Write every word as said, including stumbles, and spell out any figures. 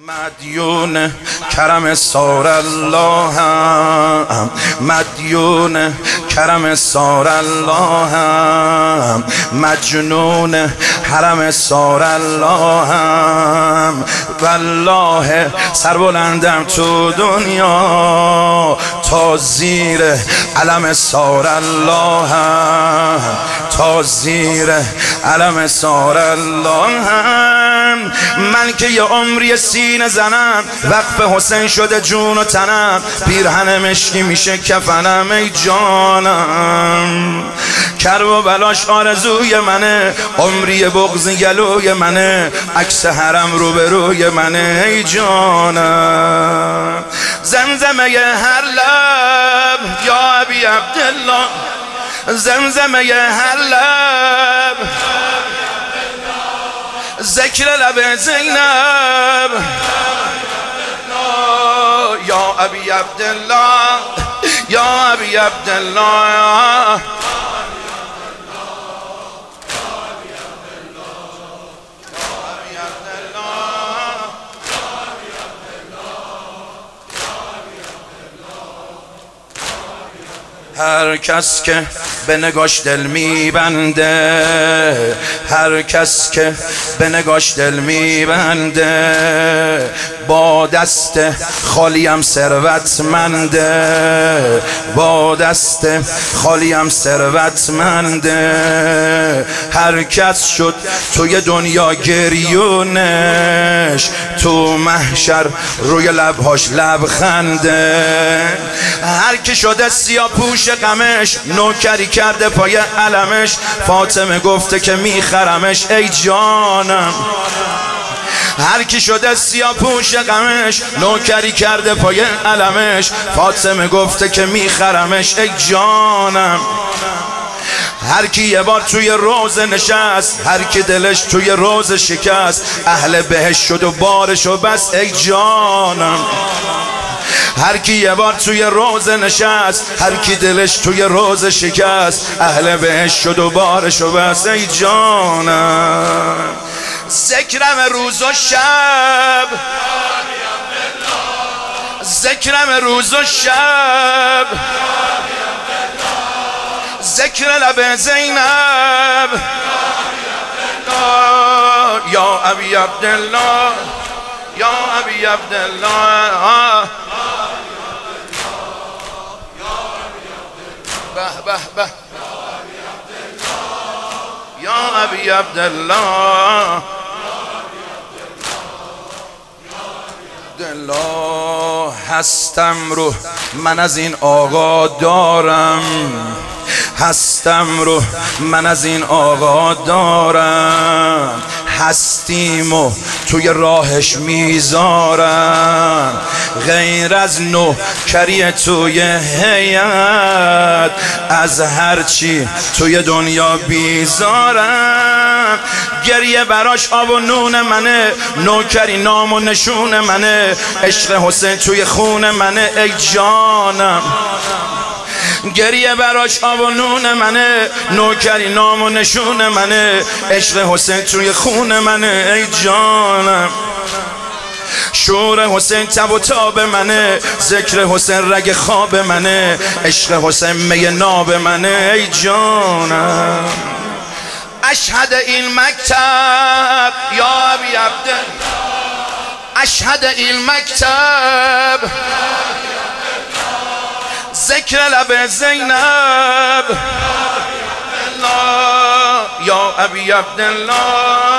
مدیون کرم سار الله هم، مدیون کرم سار الله هم، مجنون حرم سار الله هم. والله سربلندم تو دنیا تا زیر علم سار الله هم، تا زیر علم سار الله هم. من که یه عمری سینه زنم وقف حسین شده جون و تنم، پیرهن مشکی میشه کفنم ای جانم. کرب و بلاش آرزوی منه، عمری بغض گلوی منه، عکس حرم روبروی منه ای جانم. زمزمه هر لب یا ابی عبدالله، زمزمه هر لب ذکر لب زینب یا ابی عبدالله، یا ابی عبدالله. هر کس که به نگاش دل میبنده، هر کس که به نگاش دل میبنده، با دست خالیم ثروتمنده، با دست خالیم ثروتمنده. هر کس شد توی دنیا گریونش، تو محشر روی لبهاش لبخنده. هر کی شده سیاه پوش غمش، نوکری کرده پای علمش، فاطمه گفته که میخرمش ای جانم. هر کی شده سیاه پوش غمش، نوکری کرده پای علمش، فاطمه گفته که میخرمش ای جانم. هر کی یه بار توی روزه نشست، هر کی دلش توی روزه شکست، اهل بهشت شد و بارش و بس ای جانم. هر کی یه بار توی روزه نشست، هر کی دلش توی روزه شکست، اهل بهشت شد و بارش و بس ای جانم. ذکرم روز و شب، ذکرم روز و شب، ذکر لب زینب یا ابی عبدالله، یا ابی عبدالله. به به به یا ابی عبدالله. دلا هستم رو من از این آقا دارم، هستم رو من از این آقا دارم، هستیم و توی راهش میذارم. غیر از نوکری توی هیئت، از هرچی توی دنیا بیزارم. گریه براش آب و نون منه، نوکری نام و نشون منه، عشق حسین توی خون منه ای جانم. گریه براش آب و نون منه، نوکری نام و نشون منه، عشق حسین توی خون منه ای جانم. شور حسین تب و تاب منه، ذکر حسین رگ خواب منه، عشق حسین می ناب منه ای جانم. اشهد این مکتب یا ابی عبدالله، اشهد این مکتب ذکر لب زینب یا ابی عبدالله.